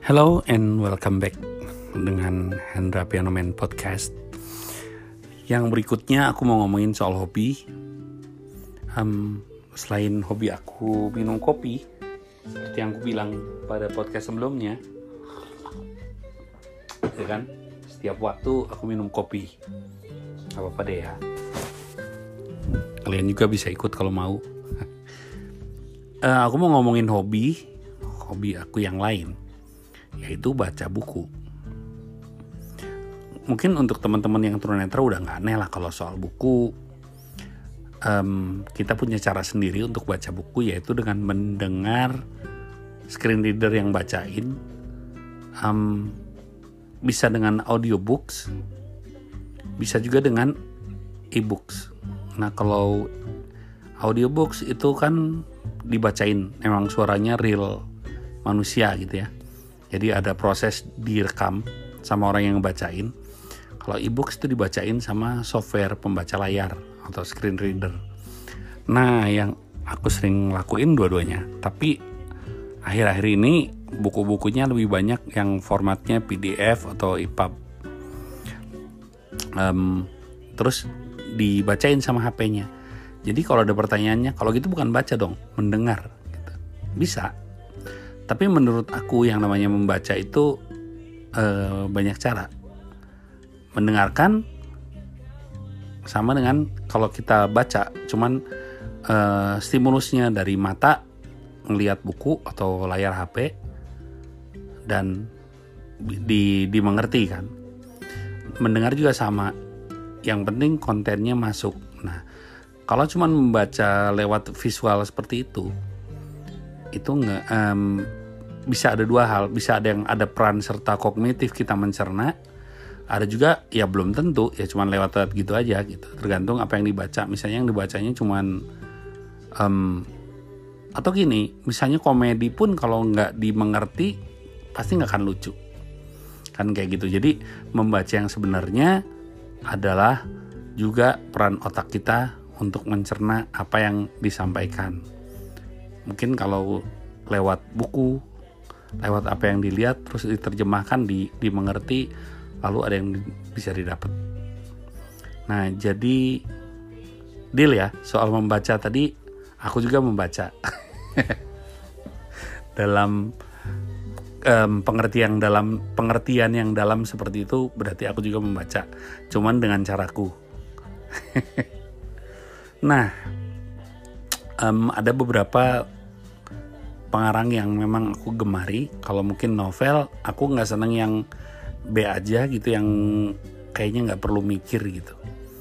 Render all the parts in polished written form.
Hello and welcome back dengan Hendra Pianoman Podcast. Yang berikutnya aku mau ngomongin soal hobi. Selain hobi aku minum kopi, seperti yang aku bilang pada podcast sebelumnya, ya kan? Setiap waktu aku minum kopi. Apa-apa deh ya. Kalian juga bisa ikut kalau mau. Aku mau ngomongin hobi aku yang lain, yaitu baca buku. Mungkin untuk teman-teman yang tunanetra udah gak aneh lah kalau soal buku. Kita punya cara sendiri untuk baca buku, yaitu dengan mendengar screen reader yang bacain. Bisa dengan audiobooks, bisa juga dengan e-books. Nah, kalau audiobooks itu kan dibacain, memang suaranya real manusia gitu ya. Jadi ada proses direkam sama orang yang ngebacain. Kalau e-books itu dibacain sama software pembaca layar atau screen reader. Nah, yang aku sering lakuin dua-duanya. Tapi akhir-akhir ini buku-bukunya lebih banyak yang formatnya PDF atau EPUB. Terus dibacain sama HP-nya. Jadi kalau ada pertanyaannya, kalau gitu bukan baca dong, mendengar gitu. Bisa. Tapi menurut aku yang namanya membaca itu banyak cara. Mendengarkan sama dengan kalau kita baca, cuman stimulusnya dari mata ngelihat buku atau layar HP dan dimengerti kan. Mendengar juga sama. Yang penting kontennya masuk. Nah, kalau cuma membaca lewat visual seperti itu nggak bisa ada dua hal. Bisa ada peran serta kognitif kita mencerna. Ada juga ya belum tentu, ya cuma lewat gitu aja gitu. Tergantung apa yang dibaca. Misalnya yang dibacanya cuman atau gini, misalnya komedi pun kalau nggak dimengerti pasti nggak akan lucu. Kan kayak gitu. Jadi membaca yang sebenarnya adalah juga peran otak kita untuk mencerna apa yang disampaikan. Mungkin kalau lewat buku, lewat apa yang dilihat terus diterjemahkan, dimengerti, lalu ada yang bisa didapat. Nah, jadi deal ya soal membaca tadi, aku juga membaca. Dalam pengertian yang dalam seperti itu berarti aku juga membaca, cuman dengan caraku. Nah, ada beberapa pengarang yang memang aku gemari. Kalau mungkin novel, aku nggak seneng yang B aja gitu, yang kayaknya nggak perlu mikir gitu.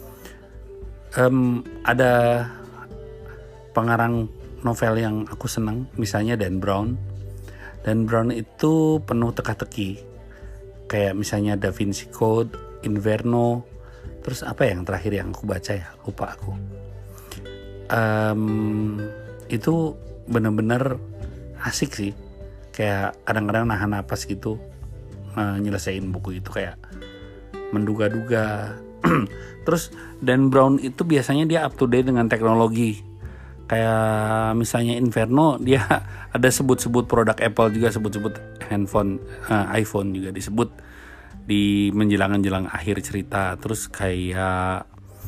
Ada pengarang novel yang aku seneng, misalnya Dan Brown. Dan Brown itu penuh teka-teki, kayak misalnya Da Vinci Code, Inverno, terus apa yang terakhir yang aku baca ya, lupa aku. Itu bener-bener asik sih, kayak kadang-kadang nahan napas gitu nyelesain buku itu, kayak menduga-duga. Terus Dan Brown itu biasanya dia up to date dengan teknologi. Kayak misalnya Inverno, dia ada sebut-sebut produk Apple juga, sebut-sebut handphone, iPhone juga disebut di menjelang akhir cerita. Terus kayak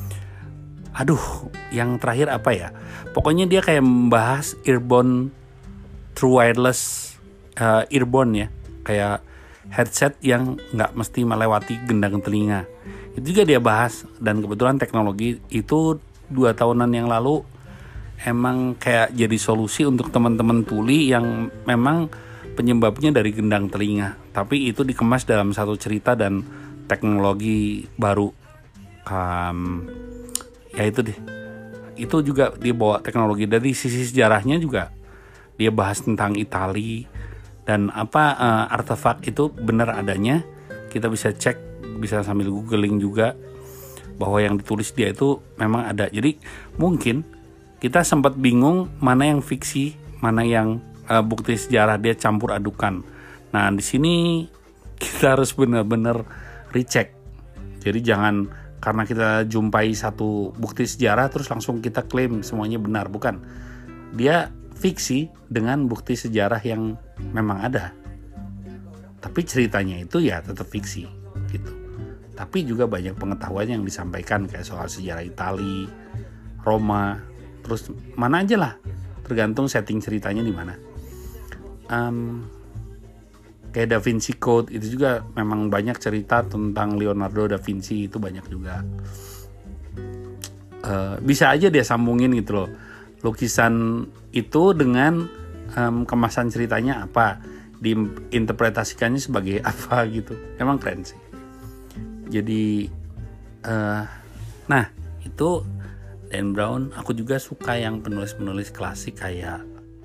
yang terakhir apa ya? Pokoknya dia kayak membahas earphone true wireless earphone ya, kayak headset yang nggak mesti melewati gendang telinga. Itu juga dia bahas, dan kebetulan teknologi itu 2 tahunan yang lalu emang kayak jadi solusi untuk teman-teman tuli yang memang penyebabnya dari gendang telinga. Tapi itu dikemas dalam satu cerita dan teknologi baru. Ya itu deh. Itu juga dia bawa teknologi. Dari sisi sejarahnya juga dia bahas tentang Itali dan apa artefak itu benar adanya. Kita bisa cek, bisa sambil googling juga bahwa yang ditulis dia itu memang ada. Jadi mungkin kita sempat bingung mana yang fiksi, mana yang bukti sejarah, dia campur adukan. Nah, di sini kita harus benar-benar recheck. Jadi jangan karena kita jumpai satu bukti sejarah terus langsung kita klaim semuanya benar, bukan. Dia fiksi dengan bukti sejarah yang memang ada. Tapi ceritanya itu ya tetap fiksi gitu. Tapi juga banyak pengetahuan yang disampaikan kayak soal sejarah Itali, Roma, terus mana aja lah, tergantung setting ceritanya di mana. Kayak Da Vinci Code itu juga memang banyak cerita tentang Leonardo da Vinci, itu banyak juga. Bisa aja dia sambungin gitu loh, lukisan itu dengan kemasan ceritanya apa, diinterpretasikannya sebagai apa gitu. Emang keren sih. Jadi nah itu Dan Brown. Aku juga suka yang penulis-penulis klasik kayak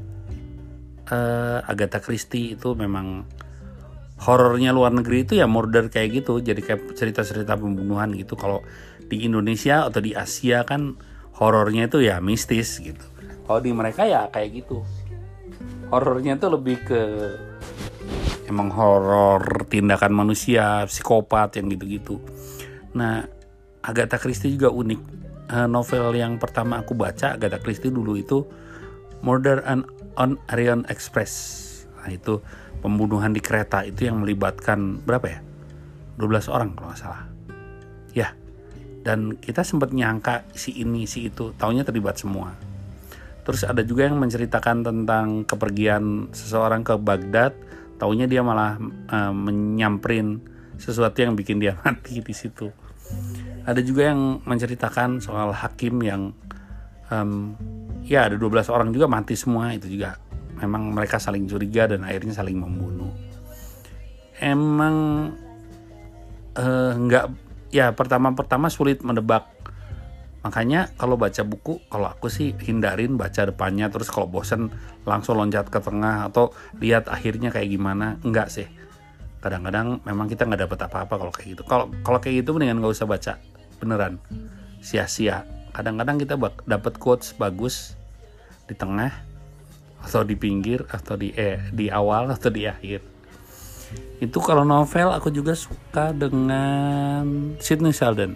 Agatha Christie. Itu memang horornya luar negeri itu ya murder kayak gitu, jadi kayak cerita-cerita pembunuhan gitu. Kalau di Indonesia atau di Asia kan horornya itu ya mistis gitu. Kalau di mereka ya kayak gitu, horornya itu lebih ke emang horor tindakan manusia, psikopat yang gitu-gitu. Nah, Agatha Christie juga unik. Novel yang pertama aku baca Agatha Christie dulu itu Murder on Orient Express. Nah, itu pembunuhan di kereta, itu yang melibatkan berapa ya? 12 orang kalau nggak salah. Ya, dan kita sempat nyangka si ini, si itu, taunya terlibat semua. Terus ada juga yang menceritakan tentang kepergian seseorang ke Baghdad, taunya dia malah menyamperin sesuatu yang bikin dia mati di situ. Ada juga yang menceritakan soal hakim yang ya ada 12 orang juga mati semua, itu juga memang mereka saling curiga dan akhirnya saling membunuh. Emang nggak ya, pertama sulit menebak. Makanya kalau baca buku, kalau aku sih hindarin baca depannya, terus kalau bosen langsung loncat ke tengah atau lihat akhirnya kayak gimana. Enggak sih, kadang-kadang memang kita nggak dapat apa-apa kalau kayak gitu. Kalau kayak gitu mendingan nggak usah baca, beneran sia-sia. Kadang-kadang kita dapat quotes bagus di tengah atau di pinggir atau di awal atau di akhir. Itu kalau novel aku juga suka dengan Sidney Sheldon.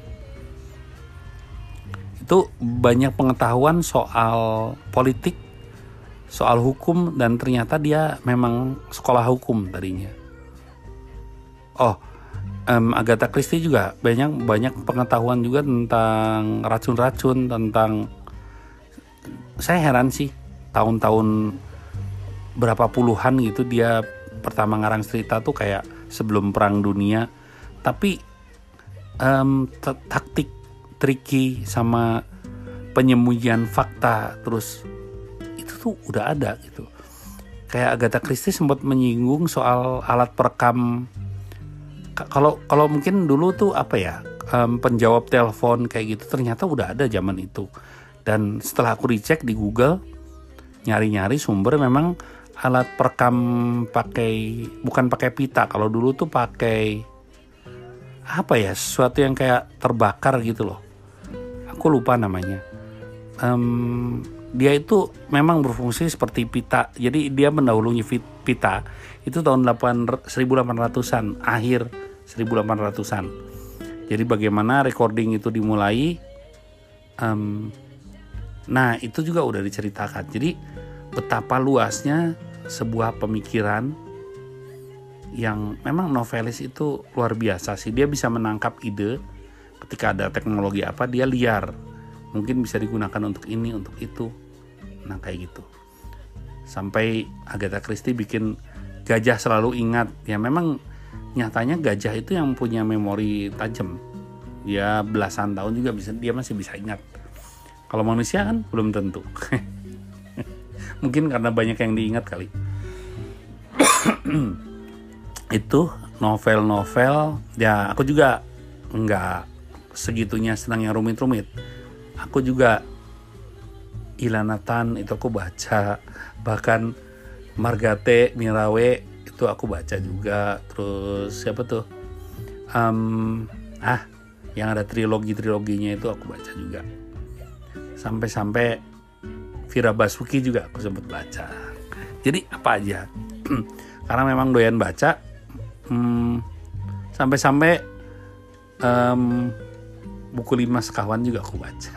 Itu banyak pengetahuan soal politik, soal hukum, dan ternyata dia memang sekolah hukum tadinya. Agatha Christie juga banyak pengetahuan juga tentang racun-racun, tentang, saya heran sih, tahun-tahun berapa puluhan gitu dia pertama ngarang cerita tuh kayak sebelum Perang Dunia, tapi taktik tricky sama penyembunyian fakta terus itu tuh udah ada gitu. Kayak Agatha Christie sempat menyinggung soal alat perekam. Kalau mungkin dulu tuh apa ya, penjawab telepon kayak gitu ternyata udah ada zaman itu. Dan setelah aku dicek di Google, nyari-nyari sumber, memang alat perekam bukan pakai pita. Kalau dulu tuh pakai apa ya, sesuatu yang kayak terbakar gitu loh. Aku lupa namanya. Dia itu memang berfungsi seperti pita. Jadi dia mendahului pita. Itu tahun 1800-an, akhir 1800-an. Jadi bagaimana recording itu dimulai. Nah, itu juga udah diceritakan. Jadi betapa luasnya sebuah pemikiran yang memang novelis itu luar biasa sih. Dia bisa menangkap ide ketika ada teknologi apa, dia liar. Mungkin bisa digunakan untuk ini, untuk itu. Nah, kayak gitu. Sampai Agatha Christie bikin gajah selalu ingat. Ya memang nyatanya gajah itu yang punya memori tajam. Ya belasan tahun juga dia masih bisa ingat. Kalau manusia kan belum tentu. Mungkin karena banyak yang diingat kali. Itu novel-novel. Ya aku juga nggak segitunya senang yang rumit-rumit. Aku juga Ilana Tan itu aku baca. Bahkan Margate Mirawe itu aku baca juga. Terus siapa tuh? Yang ada triloginya itu aku baca juga. Sampai Vira Basuki juga aku sempat baca. Jadi apa aja. Karena memang doyan baca. Sampai buku 5 sekawan juga aku baca.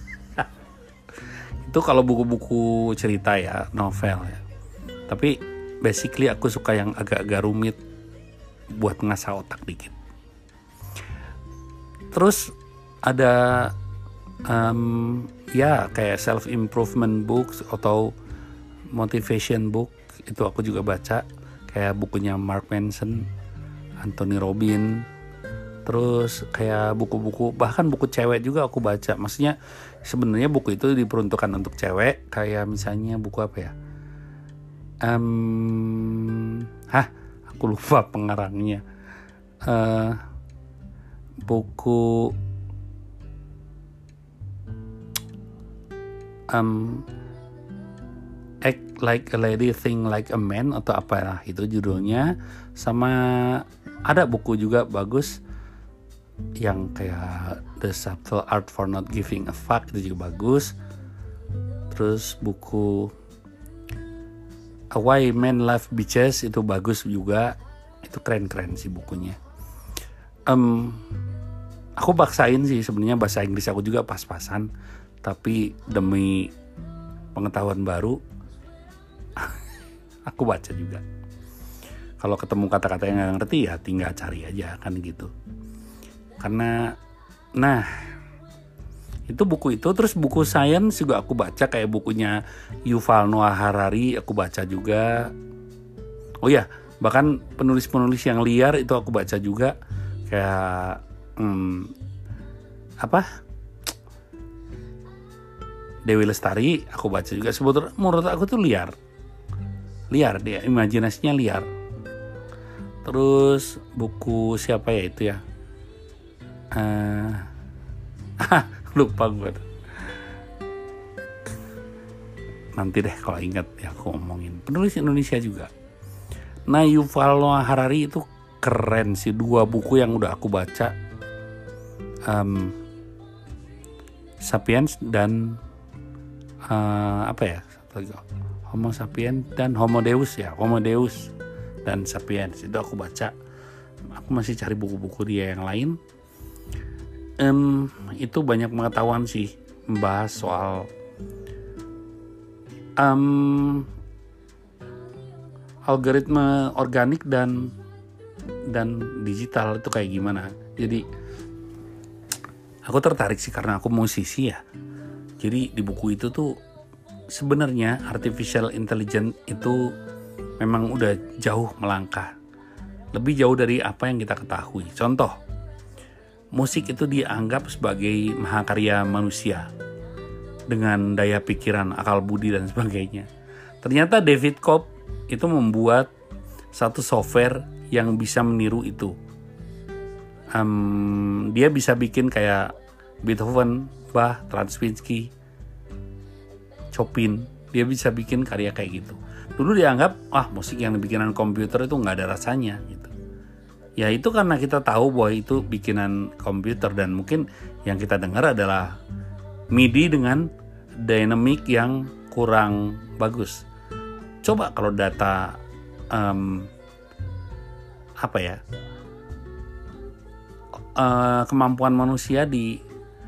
Itu kalau buku-buku cerita ya, novel ya. Tapi basically aku suka yang agak-agak rumit, buat ngasah otak dikit. Terus ada ya kayak self improvement books atau motivation book, itu aku juga baca, kayak bukunya Mark Manson, Anthony Robbins. Terus kayak buku-buku, bahkan buku cewek juga aku baca. Maksudnya sebenarnya buku itu diperuntukkan untuk cewek, kayak misalnya buku apa ya, aku lupa pengarangnya. Buku Act Like a Lady, Think Like a Man atau apalah itu judulnya. Sama ada buku juga bagus yang kayak The Subtle Art for Not Giving a Fuck, itu juga bagus. Terus buku Why Men Love Bitches itu bagus juga, itu keren-keren sih bukunya. Aku paksain sih sebenarnya bahasa Inggris aku juga pas-pasan, tapi demi pengetahuan baru aku baca juga. Kalau ketemu kata-kata yang nggak ngerti ya tinggal cari aja kan gitu. Karena itu buku itu. Terus buku sains juga aku baca, kayak bukunya Yuval Noah Harari aku baca juga. Oh ya, bahkan penulis-penulis yang liar itu aku baca juga, kayak Dewi Lestari aku baca juga. Sebetulnya menurut aku tuh liar dia, imajinasinya liar. Terus buku siapa ya itu ya, lupa gue. Nanti deh kalau ingat ya aku ngomongin. Penulis Indonesia juga. Nah, Yuval Noah Harari itu keren sih, 2 buku yang udah aku baca, Sapiens dan Homo Sapiens dan Homo Deus ya, Homo Deus dan Sapiens itu aku baca. Aku masih cari buku-buku dia yang lain. Itu banyak pengetahuan sih, membahas soal algoritma organik dan digital itu kayak gimana. Jadi aku tertarik sih karena aku musisi ya. Jadi di buku itu tuh sebenarnya artificial intelligence itu memang udah jauh melangkah, lebih jauh dari apa yang kita ketahui. Contoh, musik itu dianggap sebagai mahakarya manusia dengan daya pikiran, akal budi dan sebagainya. Ternyata David Cope itu membuat satu software yang bisa meniru itu. Dia bisa bikin kayak Beethoven, Bach, Stravinsky, Chopin. Dia bisa bikin karya kayak gitu. Dulu dianggap musik yang dibikinan komputer itu nggak ada rasanya gitu. Ya itu karena kita tahu bahwa itu bikinan komputer, dan mungkin yang kita dengar adalah MIDI dengan dynamic yang kurang bagus. Coba kalau data kemampuan manusia di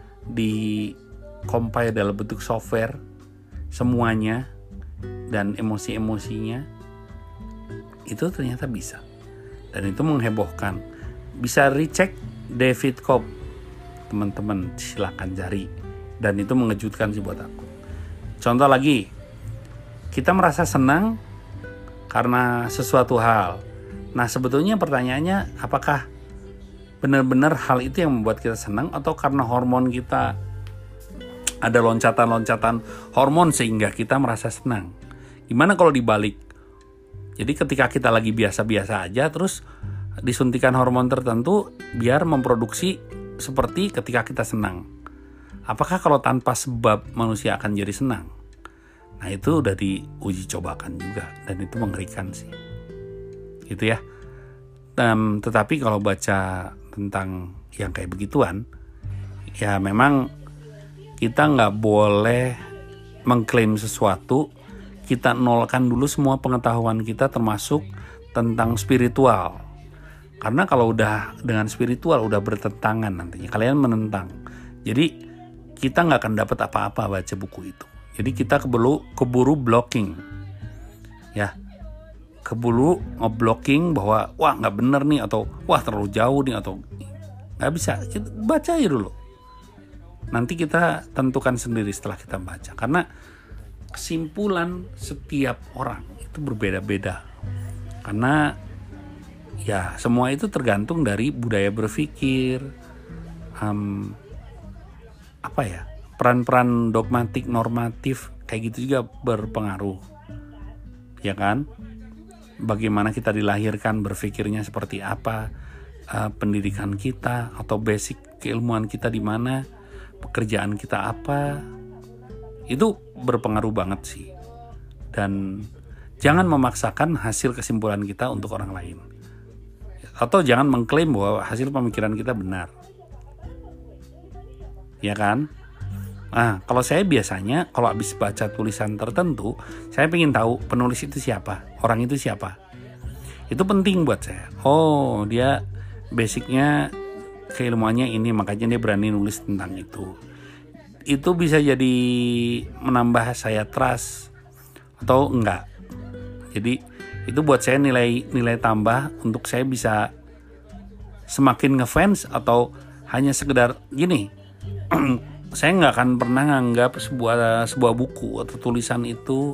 compile dalam bentuk software semuanya dan emosi-emosinya, itu ternyata bisa, dan itu menghebohkan. Bisa recheck David Cope, teman-teman silakan cari, dan itu mengejutkan sih buat aku. Contoh lagi, kita merasa senang karena sesuatu hal. Nah, sebetulnya pertanyaannya, apakah benar-benar hal itu yang membuat kita senang, atau karena hormon kita ada loncatan-loncatan hormon sehingga kita merasa senang? Gimana kalau dibalik? Jadi ketika kita lagi biasa-biasa aja, terus disuntikan hormon tertentu biar memproduksi seperti ketika kita senang. Apakah kalau tanpa sebab manusia akan jadi senang? Nah, itu udah diuji cobakan juga, dan itu mengerikan sih. Gitu ya. Tetapi kalau baca tentang yang kayak begituan, ya memang kita nggak boleh mengklaim sesuatu. Kita nolkan dulu semua pengetahuan kita, termasuk tentang spiritual. Karena kalau udah dengan spiritual udah bertentangan, nantinya kalian menentang. Jadi kita nggak akan dapat apa-apa baca buku itu. Jadi kita keburu blocking, ya, keburu ngeblocking bahwa wah nggak bener nih, atau wah terlalu jauh nih, atau nggak bisa. Kita baca aja dulu, nanti kita tentukan sendiri setelah kita baca, karena kesimpulan setiap orang itu berbeda-beda, karena ya semua itu tergantung dari budaya berpikir, peran-peran dogmatik normatif kayak gitu juga berpengaruh, ya kan? Bagaimana kita dilahirkan, berpikirnya seperti apa, pendidikan kita atau basic keilmuan kita di mana, pekerjaan kita apa, itu berpengaruh banget sih. Dan jangan memaksakan hasil kesimpulan kita untuk orang lain, atau jangan mengklaim bahwa hasil pemikiran kita benar, ya kan? Nah, kalau saya biasanya kalau habis baca tulisan tertentu, saya pengen tahu penulis itu siapa, orang itu siapa. Itu penting buat saya. Oh, dia basicnya keilmuannya ini, makanya dia berani nulis tentang itu. Itu bisa jadi menambah saya trust atau enggak. Jadi itu buat saya nilai tambah untuk saya bisa semakin ngefans, atau hanya sekedar gini. Saya nggak akan pernah nganggap sebuah buku atau tulisan itu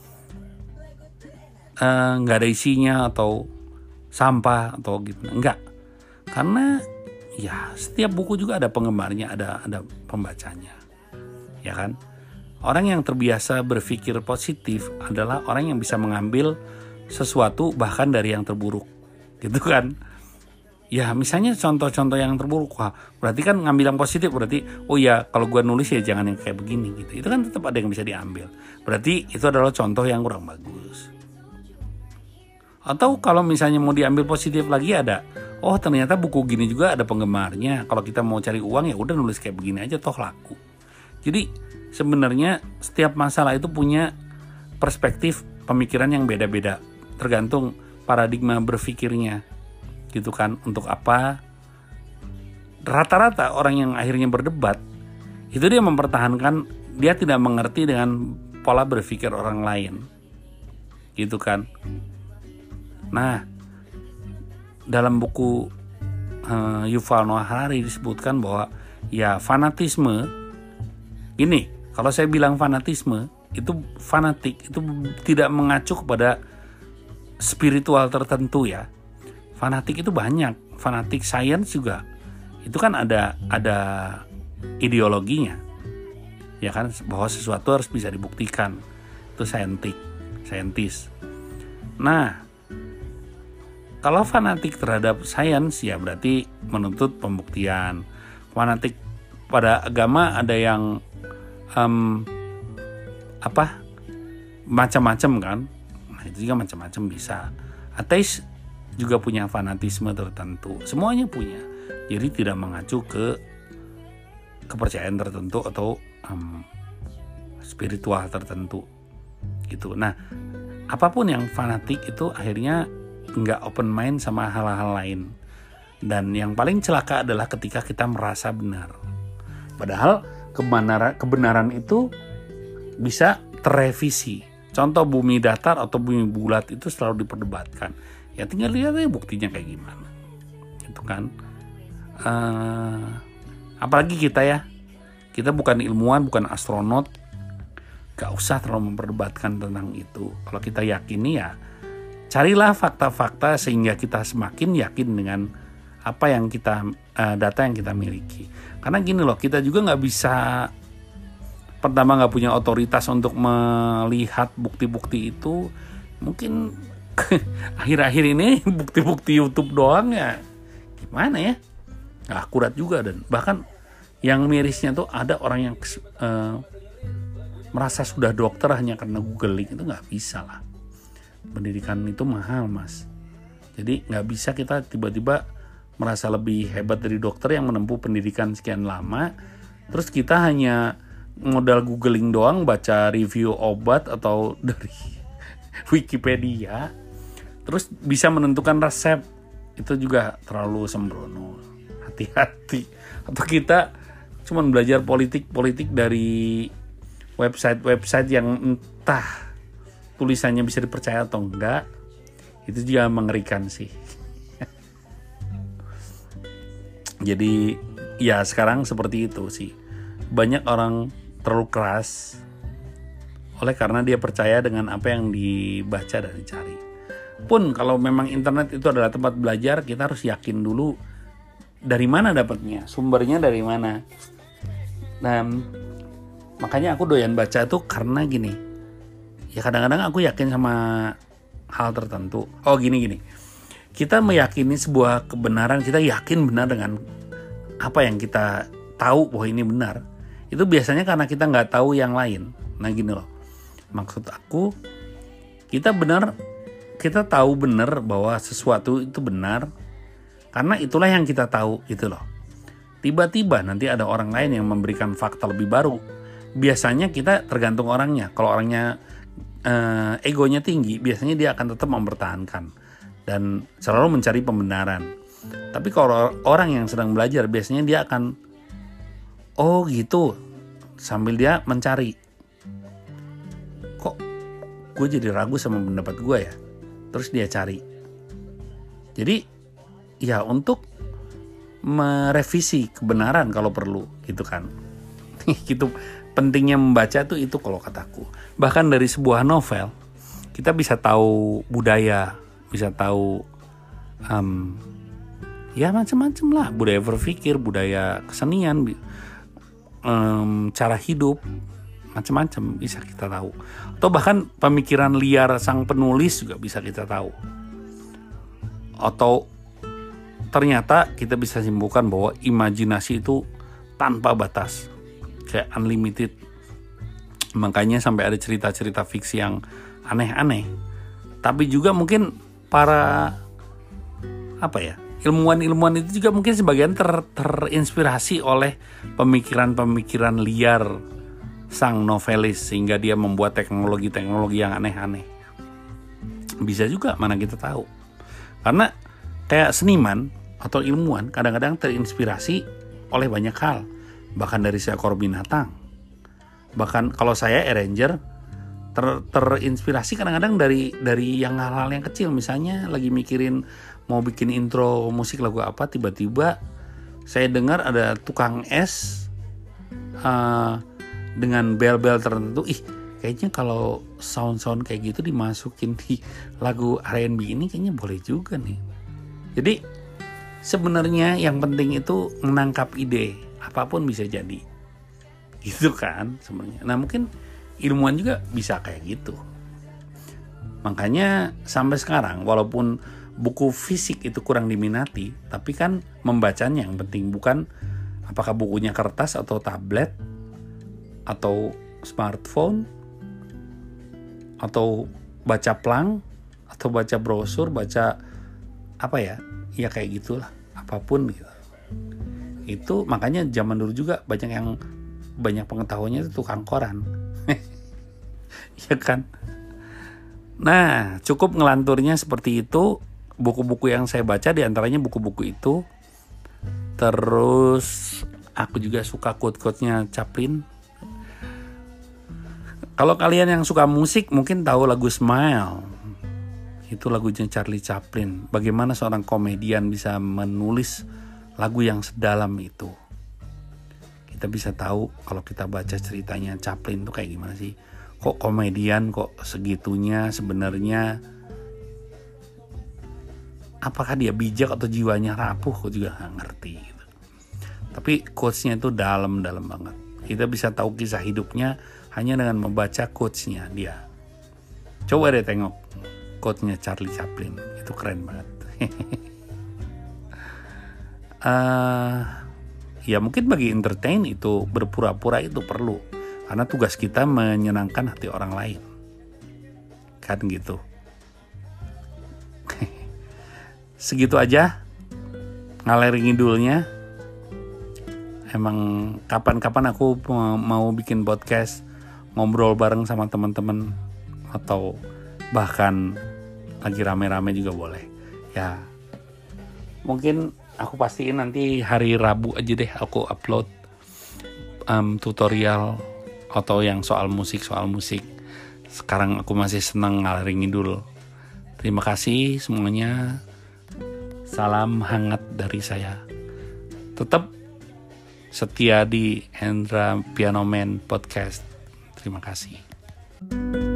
nggak ada isinya atau sampah atau gitu, enggak. Karena ya setiap buku juga ada penggemarnya, ada pembacanya, ya kan? Orang yang terbiasa berpikir positif adalah orang yang bisa mengambil sesuatu bahkan dari yang terburuk, gitu kan? Ya misalnya contoh-contoh yang terburuk, wah berarti kan ngambil yang positif, berarti oh ya kalau gue nulis ya jangan yang kayak begini gitu. Itu kan tetap ada yang bisa diambil. Berarti itu adalah contoh yang kurang bagus. Atau kalau misalnya mau diambil positif lagi, ada, oh ternyata buku gini juga ada penggemarnya. Kalau kita mau cari uang ya udah nulis kayak begini aja, toh laku. Jadi sebenarnya setiap masalah itu punya perspektif pemikiran yang beda-beda, tergantung paradigma berpikirnya. Gitu kan, untuk apa rata-rata orang yang akhirnya berdebat itu dia mempertahankan, dia tidak mengerti dengan pola berpikir orang lain, gitu kan. Nah, dalam buku Yuval Noah Harari disebutkan bahwa ya fanatisme ini, kalau saya bilang fanatisme itu fanatik, itu tidak mengacu kepada spiritual tertentu ya. Fanatik itu banyak, fanatik sains juga, itu kan ada ideologinya, ya kan, bahwa sesuatu harus bisa dibuktikan, itu saintis. Nah, kalau fanatik terhadap sains ya berarti menuntut pembuktian. Fanatik pada agama ada yang macam-macam kan, nah itu juga macam-macam bisa. Ateis juga punya fanatisme tertentu, semuanya punya. Jadi tidak mengacu ke kepercayaan tertentu atau spiritual tertentu gitu. Nah, apapun yang fanatik itu akhirnya nggak open mind sama hal-hal lain. Dan yang paling celaka adalah ketika kita merasa benar, padahal kebenaran itu bisa terrevisi. Contoh bumi datar atau bumi bulat itu selalu diperdebatkan. Ya tinggal lihat aja buktinya kayak gimana, itu kan. Apalagi kita bukan ilmuwan, bukan astronot, gak usah terlalu memperdebatkan tentang itu. Kalau kita yakini ya carilah fakta-fakta sehingga kita semakin yakin dengan apa yang kita data yang kita miliki. Karena gini loh, kita juga nggak bisa, pertama nggak punya otoritas untuk melihat bukti-bukti itu. Mungkin akhir-akhir ini bukti-bukti YouTube doang ya, gimana ya, nggak akurat juga. Dan bahkan yang mirisnya tuh ada orang yang merasa sudah dokter hanya karena googling. Itu nggak bisa lah, pendidikan itu mahal mas. Jadi nggak bisa kita tiba-tiba merasa lebih hebat dari dokter yang menempuh pendidikan sekian lama, terus kita hanya modal googling doang, baca review obat atau dari Wikipedia, terus bisa menentukan resep. Itu juga terlalu sembrono. Hati-hati. Atau kita cuma belajar politik dari website yang entah tulisannya bisa dipercaya atau enggak, Itu juga mengerikan sih. Jadi ya sekarang seperti itu sih. Banyak orang terlalu keras oleh karena dia percaya dengan apa yang dibaca dan dicari. Pun kalau memang internet itu adalah tempat belajar, kita harus yakin dulu dari mana dapatnya, sumbernya dari mana. Dan makanya aku doyan baca tuh karena gini. Ya kadang-kadang aku yakin sama hal tertentu. Oh gini. Kita meyakini sebuah kebenaran, kita yakin benar dengan apa yang kita tahu bahwa ini benar. Itu biasanya karena kita nggak tahu yang lain. Nah gini loh. Maksud aku, kita tahu benar bahwa sesuatu itu benar karena itulah yang kita tahu gitu loh. Tiba-tiba nanti ada orang lain yang memberikan fakta lebih baru. Biasanya kita tergantung orangnya. Kalau orangnya egonya tinggi, biasanya dia akan tetap mempertahankan dan selalu mencari pembenaran. Tapi kalau orang yang sedang belajar, biasanya dia akan oh gitu, sambil dia mencari. Kok gue jadi ragu sama pendapat gue ya? Terus dia cari. Jadi ya untuk merevisi kebenaran kalau perlu gitu kan. Gitu pentingnya membaca tuh itu kalau kataku. Bahkan dari sebuah novel kita bisa tahu budaya, bisa tahu ya macam-macam lah, budaya berpikir, budaya kesenian, cara hidup, macam-macam bisa kita tahu. Atau bahkan pemikiran liar sang penulis juga bisa kita tahu. Atau ternyata kita bisa simpulkan bahwa imajinasi itu tanpa batas, kayak unlimited. Makanya sampai ada cerita-cerita fiksi yang aneh-aneh. Tapi juga mungkin para ilmuwan-ilmuwan itu juga mungkin sebagian terinspirasi oleh pemikiran-pemikiran liar sang novelis sehingga dia membuat teknologi-teknologi yang aneh-aneh. Bisa juga, mana kita tahu. Karena kayak seniman atau ilmuwan kadang-kadang terinspirasi oleh banyak hal, bahkan dari seekor binatang. Bahkan kalau saya arranger terinspirasi kadang-kadang dari yang hal-hal yang kecil. Misalnya lagi mikirin mau bikin intro musik lagu apa, tiba-tiba saya dengar ada tukang es dengan bel-bel tertentu. Kayaknya kalau sound-sound kayak gitu dimasukin di lagu R&B ini kayaknya boleh juga nih. Jadi sebenarnya yang penting itu menangkap ide, apapun bisa jadi. Gitu kan sebenarnya. Nah mungkin ilmuwan juga bisa kayak gitu. Makanya sampai sekarang walaupun buku fisik itu kurang diminati, tapi kan membacanya yang penting, bukan apakah bukunya kertas atau tablet atau smartphone atau baca plang atau baca brosur, baca ya kayak gitulah, apapun gitu. Itu makanya zaman dulu juga banyak pengetahuannya itu tukang koran. Ya kan. Nah cukup ngelanturnya seperti itu. Buku-buku yang saya baca diantaranya buku-buku itu. Terus aku juga suka quote-quote-nya Chaplin. Kalau kalian yang suka musik mungkin tahu lagu Smile. Itu lagunya Charlie Chaplin. Bagaimana seorang komedian bisa menulis lagu yang sedalam itu. Kita bisa tahu kalau kita baca ceritanya Chaplin tuh kayak gimana sih. Kok komedian kok segitunya sebenarnya. Apakah dia bijak atau jiwanya rapuh, aku juga gak ngerti gitu. Tapi quotes-nya itu dalam banget. Kita bisa tahu kisah hidupnya hanya dengan membaca quotes-nya dia. Coba deh tengok quotes-nya Charlie Chaplin, itu keren banget. Ya mungkin bagi entertain itu berpura-pura itu perlu, karena tugas kita menyenangkan hati orang lain, kan gitu. Segitu aja ngalir ngidulnya. Emang kapan-kapan aku mau bikin podcast ngobrol bareng sama teman-teman atau bahkan lagi rame-rame juga boleh. Ya mungkin aku pastiin nanti hari Rabu aja deh aku upload tutorial atau yang soal musik. Sekarang aku masih senang ngalir ngidul. Terima kasih semuanya. Salam hangat dari saya. Tetap setia di Hendra Pianoman Podcast. Terima kasih.